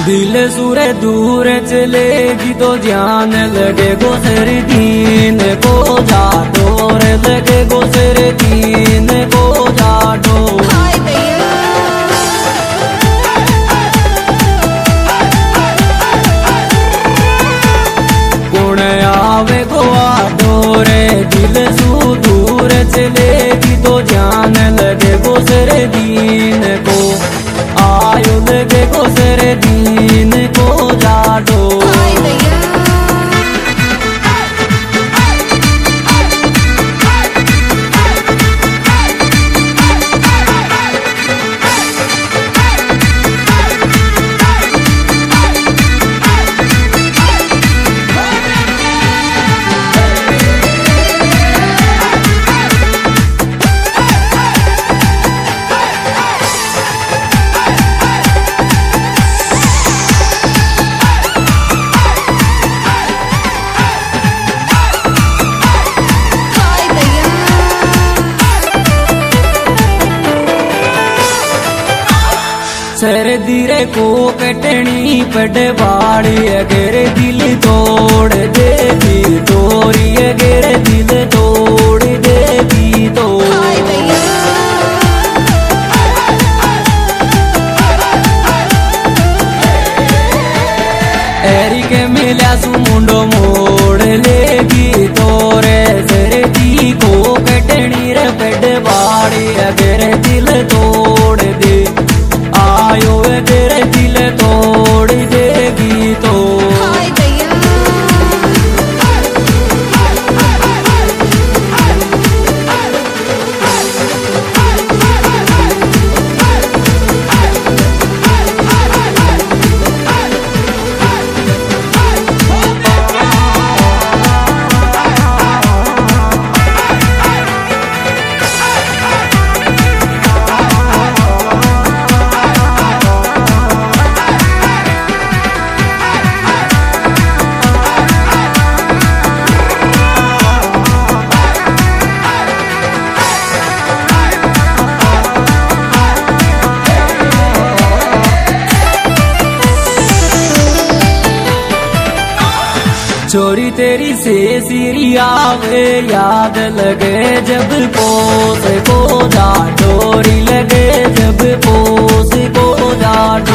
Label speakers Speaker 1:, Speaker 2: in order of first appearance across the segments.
Speaker 1: दिल सुरे दूर चलेगी तो जान लगे गो सिर दीन को जाडो रे लगे गो सिर दीन को जाडो। कौन आवे गो आडो रे दिल सु दूर चलेगी तो जान लगे गो सिर दीन को आयो लगे गो सिर दीन को जाडो। सर्दी रे को कटनी पड़ बाड़ी अगर दिल तोड़ देगी तोरी अगर दिल तोड़ देगी तो। एरी के मिला सु मुंडो मोड़ लेगी तोरे सर्दी को कटनी रे पड़ बाड़ी अगर दिल तोड़ दे आयो तेरे दिल तोड़ देगी तो। चोरी तेरी से सिरी आवे याद लगे जब पोस को जा चोरी लगे जब पोस को जा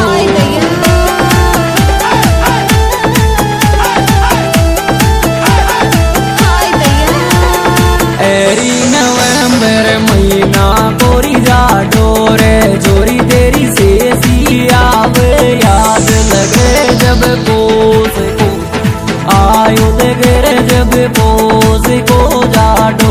Speaker 1: एरी नवंबर महीना कोरी जा डोरे चोरी तेरी से सी आवे याद लगे जब पोस को आयो लगे रे जब पोस को जाडो।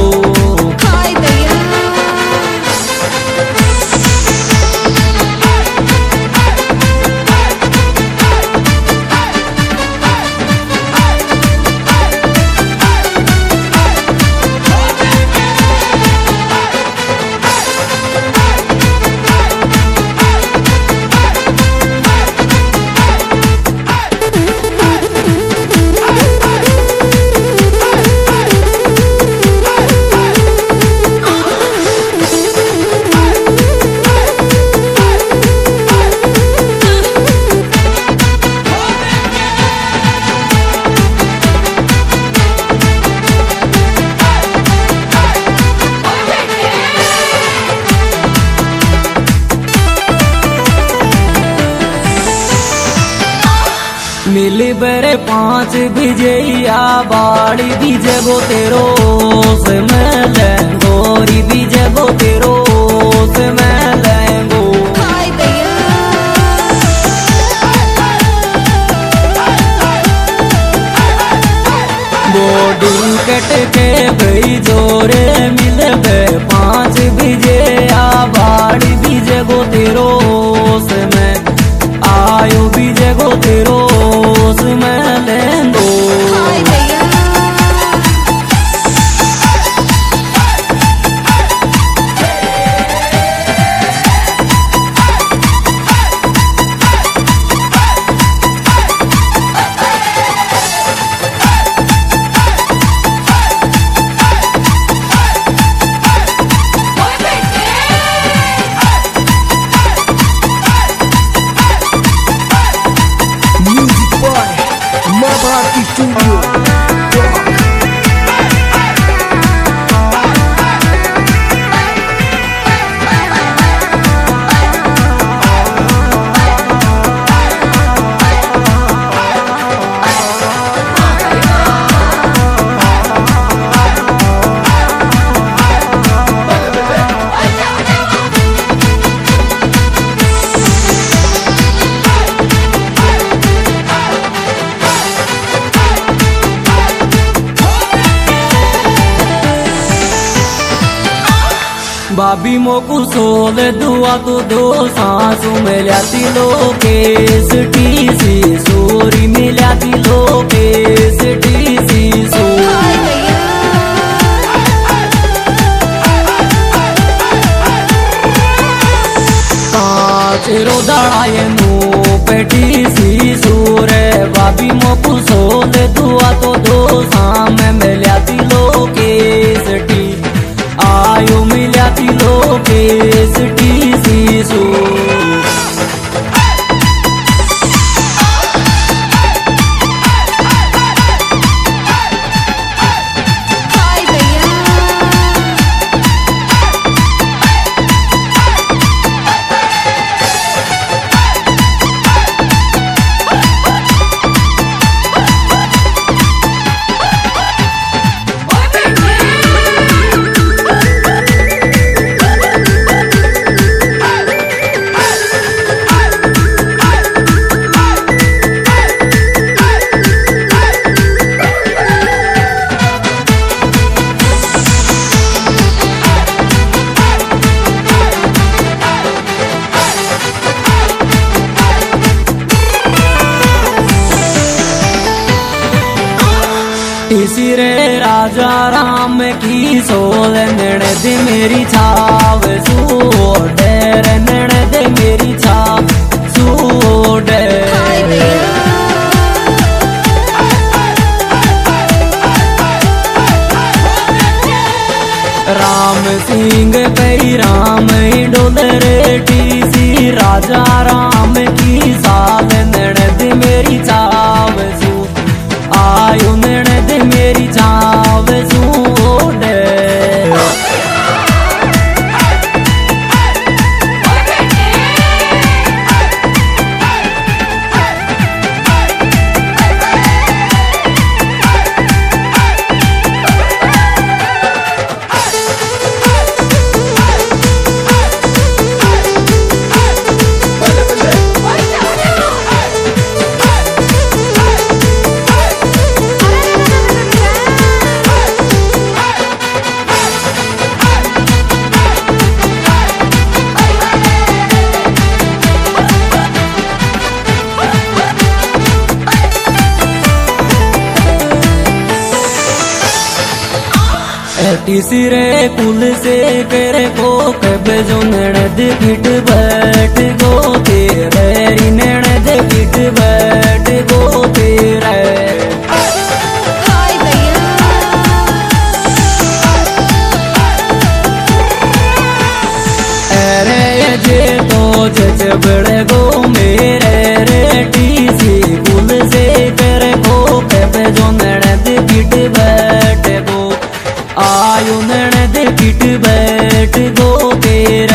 Speaker 1: मिल बरे 5 बिजैया बाड़ी बीजे गो तेरो से मैं लेंगोरी बीजे गो तेरो से मैं लेंगो। बॉडी कट के भई जोरे मिल बे 5 बिजैया बाड़ी बीजे गो तेरो से मैं आयो बीजे गो तेरो मैं लेंदो। भाभी मोकू सोल दुआ तो दो सांसू मिल्या तिलो केस टीसी सूरी मिल्या तिलो केस टीसी सूरी काचेरो दड़ाए नो पेटी सी सूरे भाभी मोकू सोल दुआ तो दो साम मिल्या तिलो केस टी आयो मिल्या तिलो केस टीसी सू इसी रे राजा राम की सोल नण दे मेरी छाव सूडे रे नण दे मेरी छाव सूडे राम सिंह पई राम डोलर टीसी राजा राम की साल नण दे मेरी छाव सू आयु नण दे मेरी छाव सूडे टीसी रे कुल से करे को कब जो नण दे फिट बैठ गो तेरे नण दे फिट बैठ गो तेरे अरे जे तो जज बड़े गो मेरे रे टीसी कुल से करे को कब जो नण दे फिट बैठ गो आयु नण दे फिट बैठ गो तेरे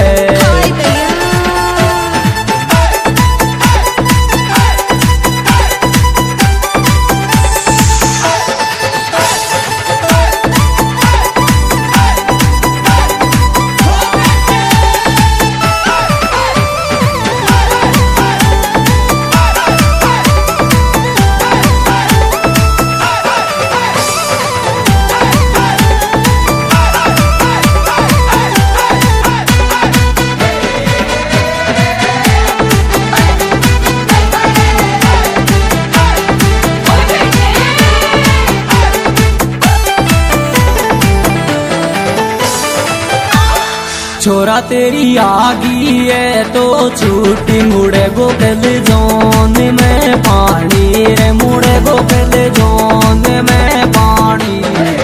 Speaker 1: छोरा तेरी आगी है तो छूटी मुड़े गो कल जोन में पानी रे मुड़े गो कल जोन में पानी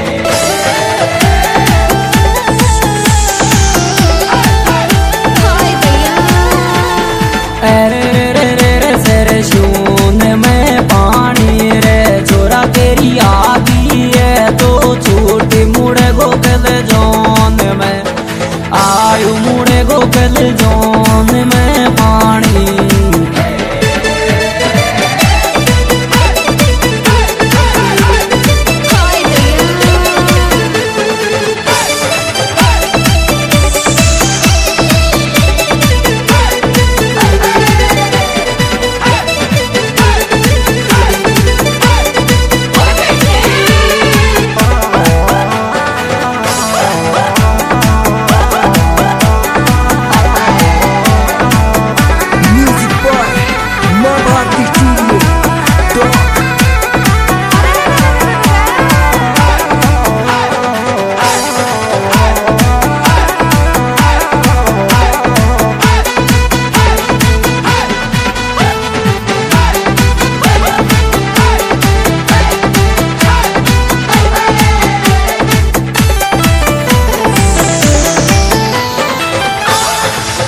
Speaker 1: अरे रे रे रे सर शून में पानी रे छोरा तेरी आगी है तो छूटी मुड़े गो कल जोन में आयु मुड़े गो कल जोन में पानी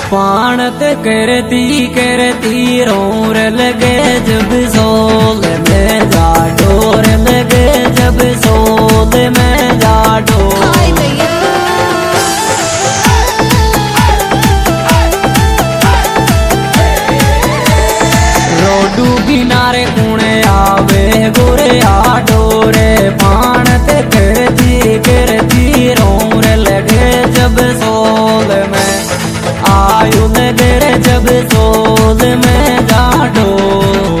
Speaker 1: पाणत करती रोर लगे जब सोल में जा डोर लगे जब सोल में जा डोर। रोडू किनारे कुणे आवे गोरे आ डोरे पाणत करती रोर लगे जब सोल में आयु लगे जब सोल में जा डोर।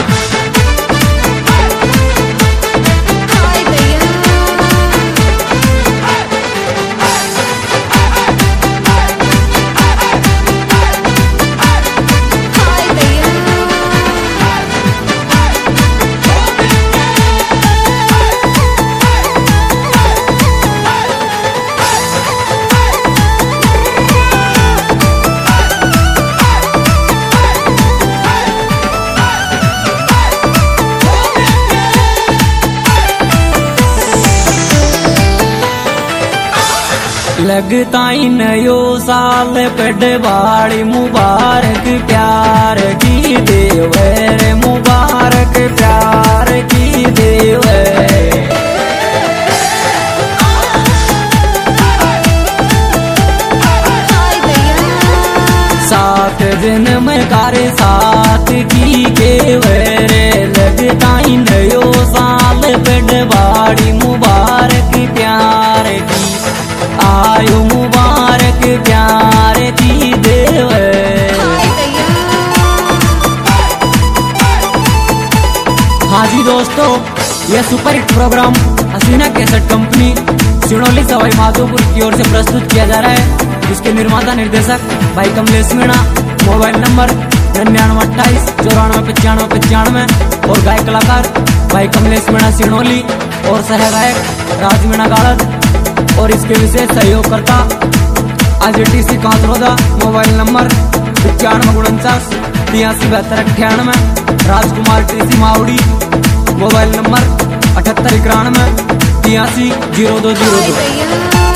Speaker 1: लगता ही नयो साल पडवाड़ी मुबारक प्यार की देव रे मुबारक प्यार की देव। सात जन्म कार साथ की केवरे लगता ही नयो साल पडवाड़ी मुबारक प्यार की आयु मुबारक प्यार की देव। हाँ जी दोस्तों, यह super hit program Hasina cassette company Sinoli Sawai Madhopur की ओर से प्रस्तुत किया जा रहा है, जिसके निर्माता निर्देशक भाई कमलेश मीणा। मोबाइल नंबर 9928949595 और गायक कलाकार भाई कमलेश मीणा सिणोली और सह गायक राज मीणा गाड़त। और इसके विशेष सहयोगकर्ता AJTC Kantroda. Mobile number 9549 837298। Rajkumar TC Mawadi. Mobile number 7891 830202।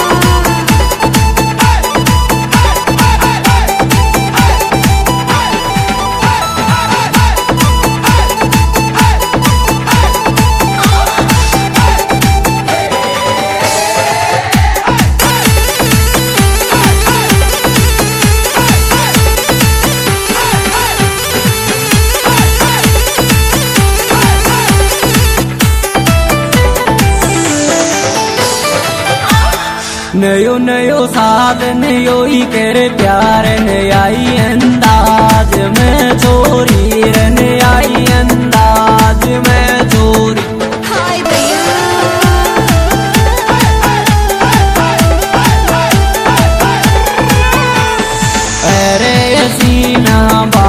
Speaker 1: नयो नयो साल नयो ही करे प्यार नयाई अंदाज में चोरी नयाई अंदाज में चोरी। अरे हसीना